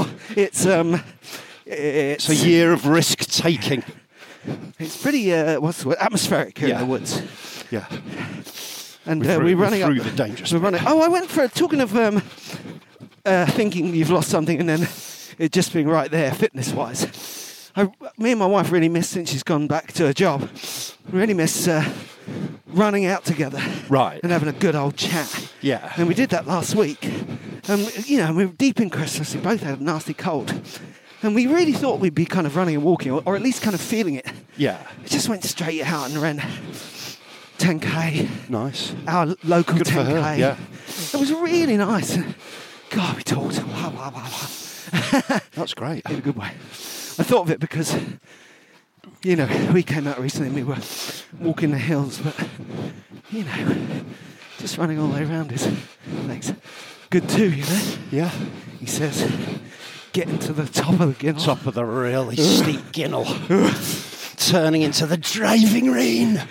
a year of risk taking. It's pretty what's the word? Atmospheric here in the woods. Yeah. And we're running through the dangerous. We're running. Oh, I went for talking of thinking you've lost something and then it just being right there, fitness-wise. Me and my wife really miss, since she's gone back to her job, really miss running out together. Right. And having a good old chat. Yeah. And we did that last week. And, we were deep in Christmas. We both had a nasty cold. And we really thought we'd be kind of running and walking, or at least kind of feeling it. Yeah. We just went straight out and ran 10K. Nice. Our local good 10K. For her, yeah. It was really nice. God, we talked. Wow. That's great. In a good way. I thought of it because, we came out recently and we were walking the hills, but, just running all the way around is good too, Yeah. He says, getting to the top of the Ginnel. Top of the really steep Ginnel. Turning into the driving rain.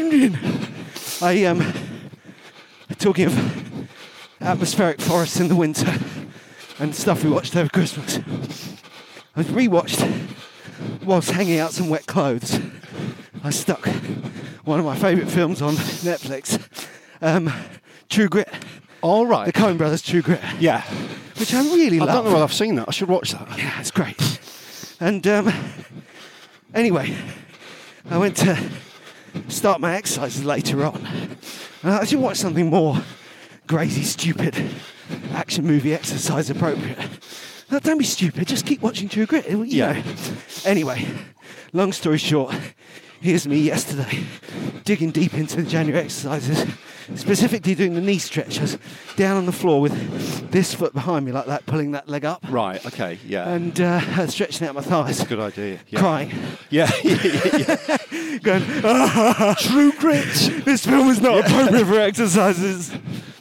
Talking of atmospheric forests in the winter and stuff we watched over Christmas, I rewatched, whilst hanging out some wet clothes, I stuck one of my favourite films on Netflix, True Grit. All right. The Coen Brothers True Grit. Yeah. Which I really love. I don't know whether I've seen that. I should watch that. Yeah, it's great. And anyway, I went to start my exercises later on. And I actually watched something more crazy, stupid, action movie exercise appropriate. No, don't be stupid, just keep watching True Grit. You know. Anyway, long story short, here's me yesterday, digging deep into the January exercises, specifically doing the knee stretches, down on the floor with this foot behind me like that, pulling that leg up. Right, okay, yeah. And stretching out my thighs. That's a good idea. Yeah. Crying. Yeah. Going, True Grit. This film is not appropriate for exercises.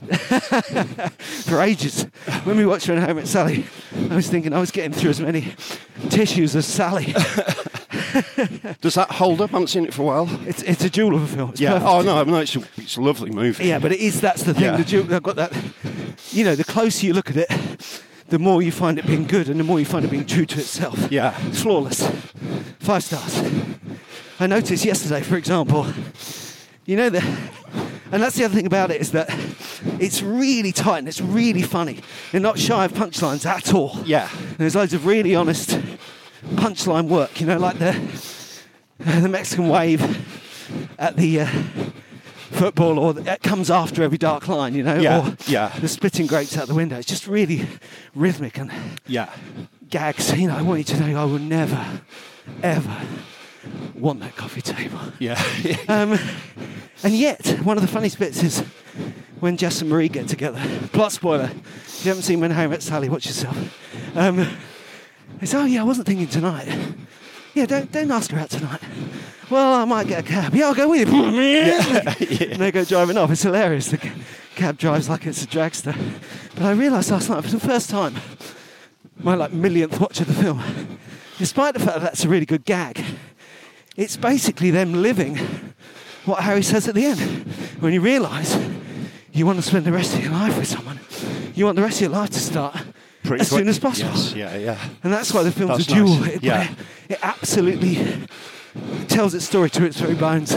For ages, when we watched When Harry Met Sally, I was thinking I was getting through as many tissues as Sally. Does that hold up? I haven't seen it for a while. It's a jewel of a film. It's perfect. Oh no, it's a lovely movie. Yeah, but that's the thing. Yeah. The jewel, I've got that. You know, the closer you look at it, the more you find it being good, and the more you find it being true to itself. Yeah, it's flawless. 5 stars. I noticed yesterday, for example, you know and that's the other thing about it, is that it's really tight and it's really funny. They're not shy of punchlines at all. Yeah. There's loads of really honest punchline work, you know, like the Mexican wave at the football, or it comes after every dark line, you know, or the spitting grapes out the window. It's just really rhythmic and gags. You know, I want you to know I will never, ever want that coffee table. Yeah. And yet, one of the funniest bits is when Jess and Marie get together. Plot spoiler. If you haven't seen When Harry Met Sally, watch yourself. They say, oh yeah, I wasn't thinking tonight. Yeah, don't ask her out tonight. Well, I might get a cab. Yeah, I'll go with you. And they go driving off. It's hilarious. The cab drives like it's a dragster. But I realised last night, for the first time, my millionth watch of the film, despite the fact that that's a really good gag, it's basically them living what Harry says at the end. When you realise you want to spend the rest of your life with someone, you want the rest of your life to start as soon as possible. Yes, yeah. And that's why the film's a jewel. Nice. It absolutely tells its story to its very bones.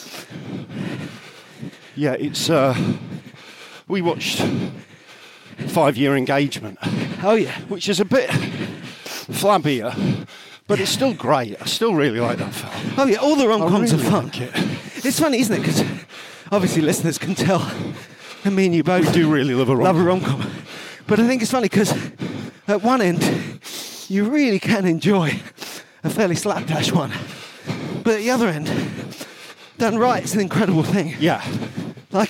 Yeah, it's... we watched 5 Year Engagement. Oh, yeah. Which is a bit flabbier, but it's still great. I still really like that film. Oh, yeah, all the rom-coms really are fun. Like it. It's funny, isn't it? Because obviously listeners can tell, and me and you both do really love a rom-com. But I think it's funny because at one end, you really can enjoy a fairly slapdash one. But at the other end, done right, it's an incredible thing. Yeah. Like,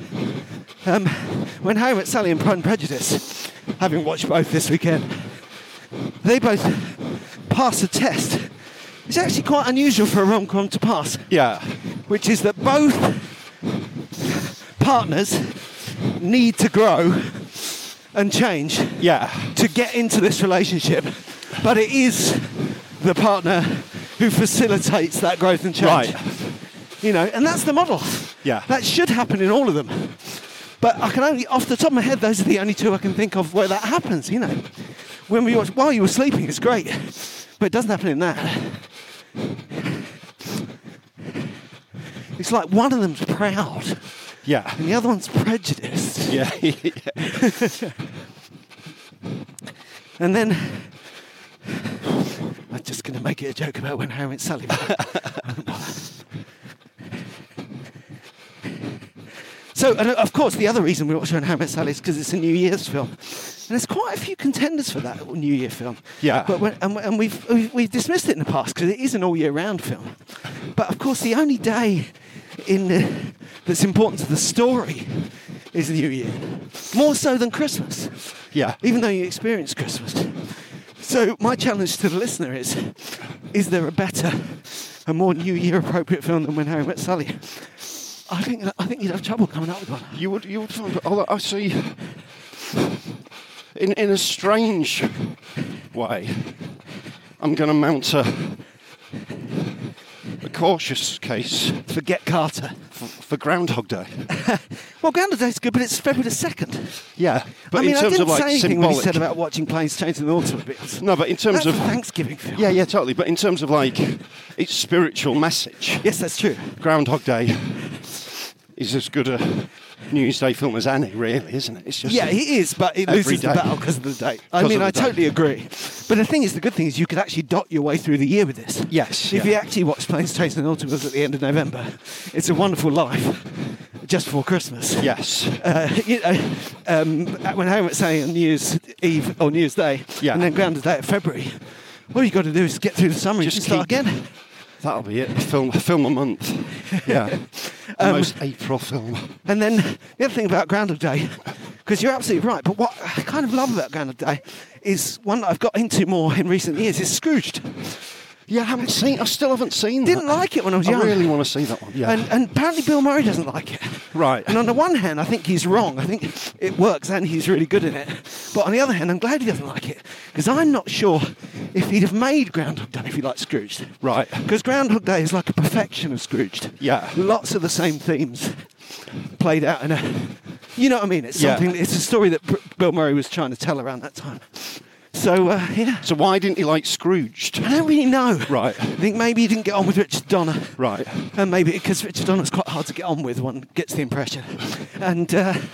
when Harry Met Sally and Pride and Prejudice, having watched both this weekend, they both pass a test. It's actually quite unusual for a rom-com to pass. Yeah. Which is that both partners need to grow and change to get into this relationship. But it is the partner who facilitates that growth and change. Right. You know, and that's the model. Yeah. That should happen in all of them. But I can only, off the top of my head, those are the only two I can think of where that happens, you know. When we watch, while you were sleeping, it's great. But it doesn't happen in that. It's like one of them's proud. Yeah. And the other one's prejudiced. Yeah. And then I'm just going to make it a joke about When Harry Met Sally. So, and of course, the other reason we watch When Harry Met Sally is because it's a New Year's film. And there's quite a few contenders for that New Year film. Yeah. But and we've dismissed it in the past because it is an all-year-round film. But, of course, the only day that's important to the story is the New Year. More so than Christmas. Yeah. Even though you experience Christmas. So my challenge to the listener is there a more New Year appropriate film than When Harry Met Sally? I think you'd have trouble coming up with one. You would find, although I see, in a strange way, I'm going to mount a cautious case. Forget Carter. For Groundhog Day. Well, Groundhog Day's good, but it's February the 2nd. Yeah, but I mean, in terms I didn't of like say anything symbolic. when he said about watching planes change in the automobiles. No, but in terms That's of a Thanksgiving film. Yeah, totally. But in terms of like its spiritual message. Yes, that's true. Groundhog Day is as good a New Year's Day film as any, really, isn't it? It's just Yeah, it is, but it every loses the day. battle because of the date. I Because mean, of I the date. totally agree. But the good thing is you could actually dot your way through the year with this. Yes, If yeah. you actually watch Planes, Trains and Automobiles at the end of November, it's a wonderful life just before Christmas. Yes. When Helmut's saying on New Year's Eve or New Year's Day, Yeah. and then Groundhog Day of February, all you've got to do is get through the summer and Just start keep- again. That'll be it. Film a month. Yeah. The most April film. And then the other thing about Groundhog Day, because you're absolutely right, but what I kind of love about Groundhog Day is one that I've got into more in recent years is Scrooged. Yeah, I still haven't seen Didn't that. like it when I was young. I really want to see that one. Yeah. And apparently Bill Murray doesn't like it. Right. And on the one hand, I think he's wrong. I think it works and he's really good in it. But on the other hand, I'm glad he doesn't like it. Because I'm not sure if he'd have made Groundhog Day if he liked Scrooged. Right. Because Groundhog Day is like a perfection of Scrooged. Yeah. Lots of the same themes played out in a... You know what I mean? It's Yeah. something. It's a story that Bill Murray was trying to tell around that time. So, yeah. So why didn't he like Scrooged? I don't really know. Right. I think maybe he didn't get on with Richard Donner. Right. And maybe because Richard Donner's quite hard to get on with, one gets the impression. And,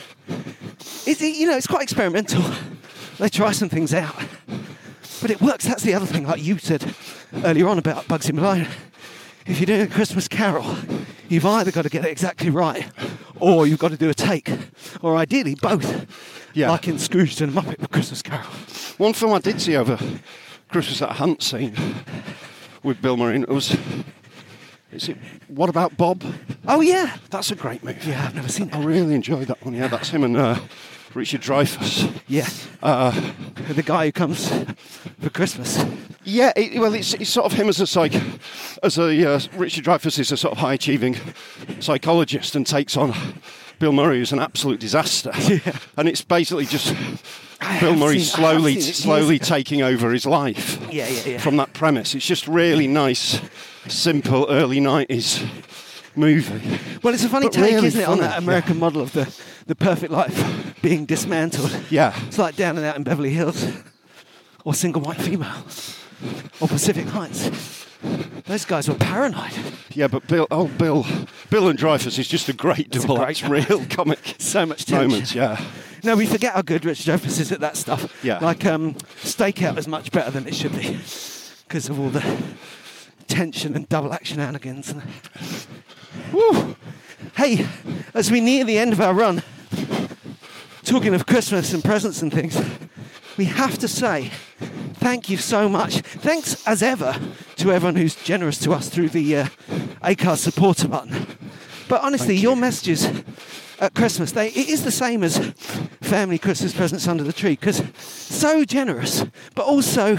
it's quite experimental. They try some things out. But it works. That's the other thing, like you said earlier on about Bugsy Malone. If you're doing a Christmas Carol, you've either got to get it exactly right, or you've got to do a take, or ideally both. Yeah. Like in Scrooge and Muppet Christmas Carol. One film I did see over Christmas that I hadn't seen with Bill Murray was... Is it What About Bob? Oh, yeah. That's a great movie. Yeah, I've never seen it. I really enjoyed that one. Yeah, that's him and Richard Dreyfuss. Yeah. The guy who comes for Christmas. Yeah, it's sort of him as Richard Dreyfuss is a sort of high-achieving psychologist and takes on Bill Murray, who's an absolute disaster. Yeah. And it's basically just Bill Murray slowly years ago. taking over his life. Yeah. From that premise. It's just really nice, simple, early 90s movie. Well, it's a funny But take, really isn't it, on funny, that American model of the perfect life being dismantled. Yeah. It's like Down and Out in Beverly Hills, or Single White Female, or Pacific Heights. Those guys were paranoid. Yeah, but Bill and Dreyfuss is just a great It's a double great act, real comic So much tension. moments, yeah. No, we forget how good Richard Dreyfuss is at that stuff. Yeah. Like Stakeout is much better than it should be because of all the tension and double act shenanigans. Woo! Hey, as we near the end of our run, talking of Christmas and presents and things, we have to say thank you so much. Thanks as ever to everyone who's generous to us through the Acast supporter button. But honestly, your messages at Christmas, it is the same as family Christmas presents under the tree, because so generous, but also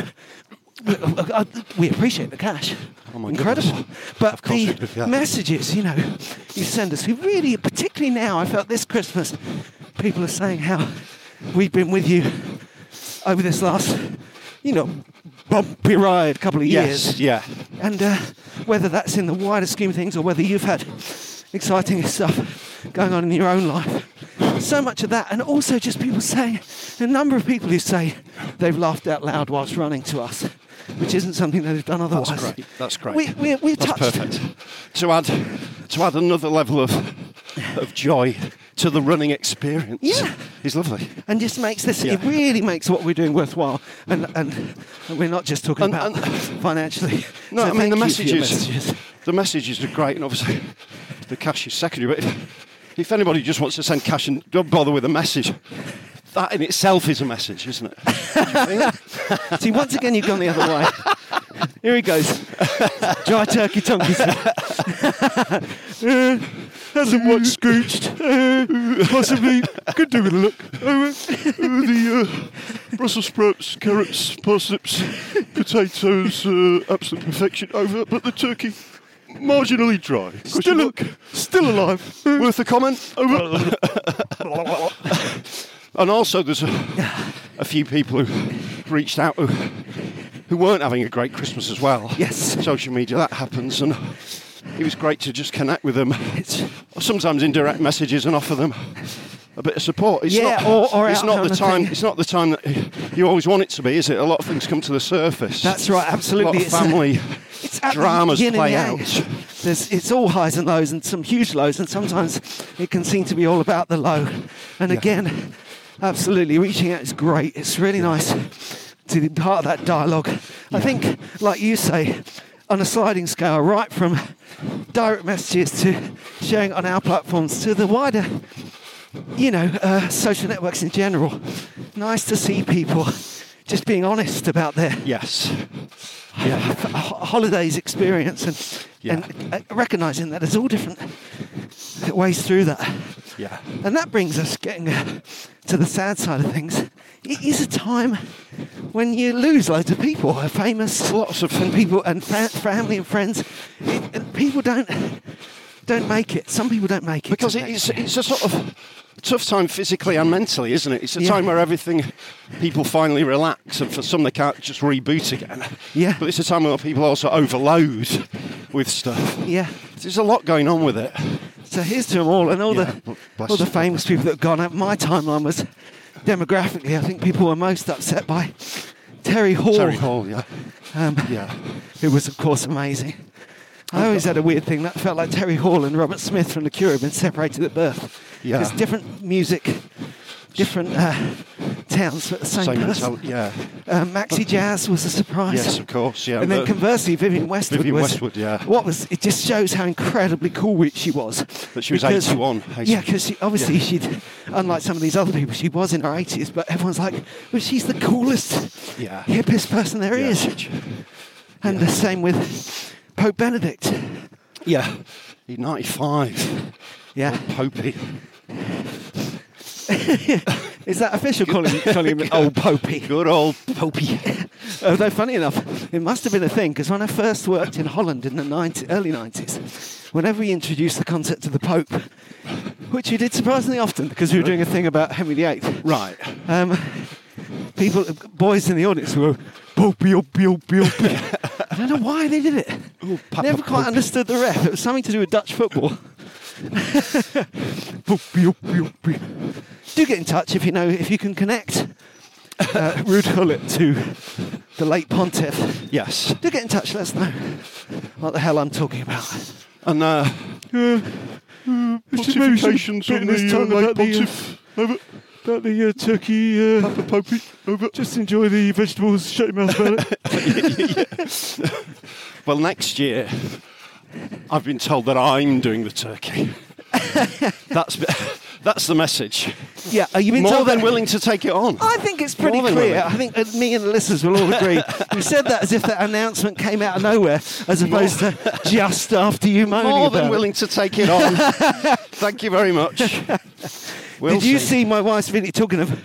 we appreciate the cash. Oh my Incredible. goodness. But Of course we the do, yeah. messages, you send us, we really, particularly now, I felt this Christmas, people are saying how we've been with you over this last, bumpy ride couple of years. Yes, yeah. And whether that's in the wider scheme of things or whether you've had exciting stuff going on in your own life. So much of that. And also just people saying, a number of people who say they've laughed out loud whilst running to us, which isn't something that they've done otherwise. That's great. We're That's touched. perfect. To add another level of joy to the running experience. Yeah. Is lovely. And just makes this, Yeah. it really makes what we're doing worthwhile. And we're not just talking And- about financially. No, So I mean, thank you for your the messages are great, and obviously the cash is secondary, but if anybody just wants to send cash and don't bother with a message, that in itself is a message, isn't it? See, once again, you've gone the other way. Here he goes. Dry turkey tonkies. Hasn't watched Scrooged. Possibly could do with a look. The Brussels sprouts, carrots, parsnips, potatoes, absolute perfection over, but the turkey marginally dry. Still alive. Worth a comment? Over. And also there's a few people who reached out who weren't having a great Christmas as well. Yes. Social media, that happens, and it was great to just connect with them. Sometimes in direct messages and offer them a bit of support. It's Yeah, not, or it's out not on the the time. thing. It's not the time that you always want it to be, is it? A lot of things come to the surface. That's right, absolutely. A lot of family it's at the dramas yin and play yang. out. it's all highs and lows and some huge lows, and sometimes it can seem to be all about the low. And again, absolutely, reaching out is great. It's really nice to be part of that dialogue. I think, like you say, on a sliding scale, right from direct messages to sharing on our platforms to the wider, social networks in general. Nice to see people just being honest about their holidays experience and recognising that there's all different ways through that. Yeah. And that brings us getting to the sad side of things. It is a time when you lose loads of people, famous, lots of people and family and friends. People don't make it. Some people don't make it. Because it's a sort of tough time physically and mentally, isn't it? It's a time where people finally relax, and for some they can't just reboot again. Yeah. But it's a time where people also overload with stuff. Yeah. There's a lot going on with it. So here's to them all, and all the famous people that have gone out. My timeline was demographically, I think people were most upset by Terry Hall. Terry Hall, yeah. Who was, of course, amazing. I always had a weird thing that felt like Terry Hall and Robert Smith from The Cure had been separated at birth. Yeah. It's different music, different towns, but the same person. Maxi Jazz was a surprise. Yes, of course, yeah. And then conversely, Vivienne Westwood it just shows how incredibly cool she was. That she was 81. Yeah, because she'd, unlike some of these other people, she was in her 80s, but everyone's like, well, she's the coolest, hippest person there is. And the same with Pope Benedict. Yeah. He's 95. Yeah. Popey. Is that official calling him old Popey? Good old Popey. Although, funny enough, it must have been a thing, because when I first worked in Holland in the early 90s, whenever we introduced the concept of the Pope, which we did surprisingly often, because we were doing a thing about Henry VIII. Right. Boys in the audience were Popey, Opey, Opey, Opey. I don't know why they did it. Never quite understood the ref. It was something to do with Dutch football. Do get in touch if you can connect Ruud Gullit to the late Pontiff. Yes. Do get in touch, let us know what the hell I'm talking about. And pontifications on the late Pontiff. About the turkey. Papa Popey. Over. Just enjoy the vegetables, shut your mouth about it. Well, next year, I've been told that I'm doing the turkey. That's the message. Yeah, you've been more than willing to take it on. I think it's pretty clear. I think me and the listeners will all agree. You said that as if that announcement came out of nowhere, as opposed to just after you moaning more about it. than willing to take it on. Thank you very much. Did you see my wife's video, talking of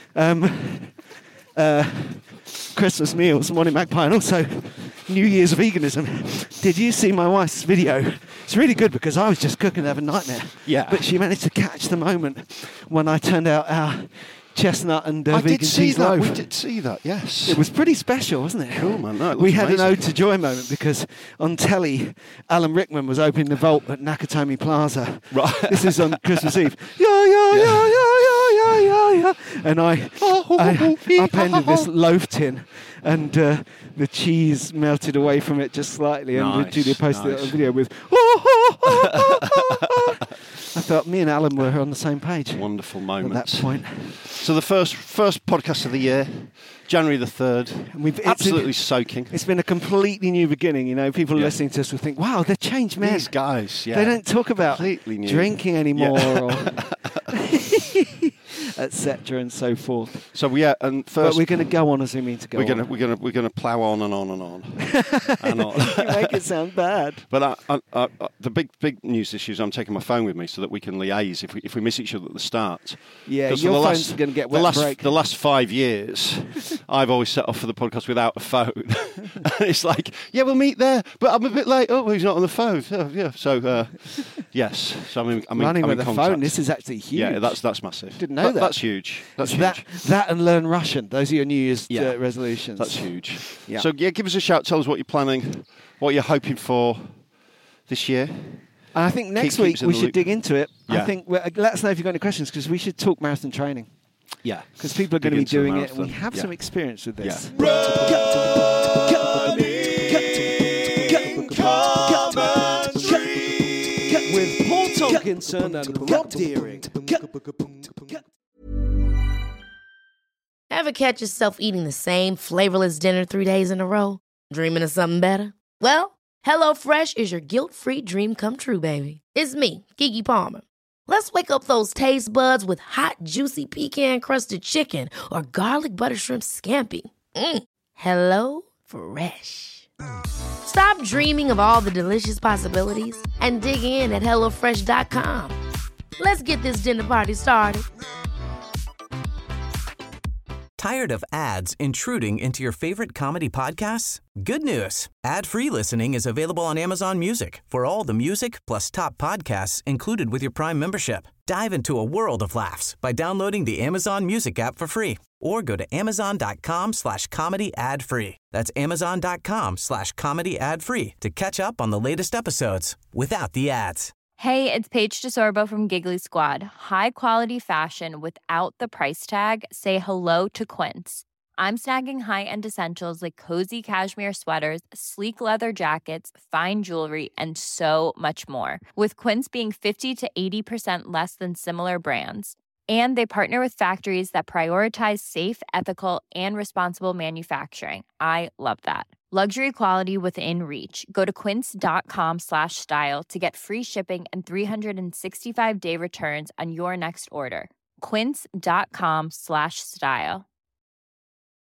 Christmas meals, Morning Magpie, and also New Year's veganism? Did you see my wife's video? It's really good, because I was just cooking and having a nightmare. Yeah. But she managed to catch the moment when I turned out our chestnut and vegan cheese loaf. We did see that, yes. It was pretty special, wasn't it? Cool, man. No, we had amazing. an Ode to Joy moment, because on telly, Alan Rickman was opening the vault at Nakatomi Plaza. Right. This is on Christmas Eve. Yeah. And I upended this loaf tin, and the cheese melted away from it just slightly. And Julia posted it on video with. I felt me and Alan were on the same page. Wonderful moment. At that point. So the first podcast of the year, January the 3rd. Absolutely soaking. It's been a completely new beginning. People listening to us will think, wow, they're changed men. These guys, They don't talk about drinking anymore or etc. and so forth. So and first, but we're going to go on as we mean to go. We're going to plough on and on and on and on. You make it sound bad. But the big news issue is I'm taking my phone with me so that we can liaise if we miss each other at the start. Yeah, your phone's going to get wet break. The last 5 years, I've always set off for the podcast without a phone. It's like, yeah, we'll meet there, but I'm a bit late. Oh, well, he's not on the phone. Oh, yeah. So yes, so I'm running with a phone. This is actually huge. Yeah, that's massive. Didn't know that. That's huge. That's huge. That and learn Russian. Those are your New Year's resolutions. That's huge. Yeah. So give us a shout. Tell us what you're planning, what you're hoping for this year. And I think next week we should dig into it. Yeah. I think let us know if you've got any questions, because we should talk marathon training. Yeah. Because people are going to be doing it, and we have some experience with this. Yeah. with Paul Tonkinson and Rob Deering. Ever catch yourself eating the same flavorless dinner 3 days in a row? Dreaming of something better? Well, HelloFresh is your guilt-free dream come true, baby. It's me, Keke Palmer. Let's wake up those taste buds with hot, juicy pecan-crusted chicken or garlic butter shrimp scampi. Hello Fresh. Stop dreaming of all the delicious possibilities and dig in at HelloFresh.com. Let's get this dinner party started. Tired of ads intruding into your favorite comedy podcasts? Good news. Ad-free listening is available on Amazon Music for all the music plus top podcasts included with your Prime membership. Dive into a world of laughs by downloading the Amazon Music app for free or go to amazon.com/comedy ad-free. That's amazon.com/comedy ad-free to catch up on the latest episodes without the ads. Hey, it's Paige DeSorbo from Giggly Squad. High quality fashion without the price tag. Say hello to Quince. I'm snagging high-end essentials like cozy cashmere sweaters, sleek leather jackets, fine jewelry, and so much more. With Quince being 50 to 80% less than similar brands. And they partner with factories that prioritize safe, ethical, and responsible manufacturing. I love that. Luxury quality within reach. Go to quince.com/style to get free shipping and 365-day returns on your next order. Quince.com/style.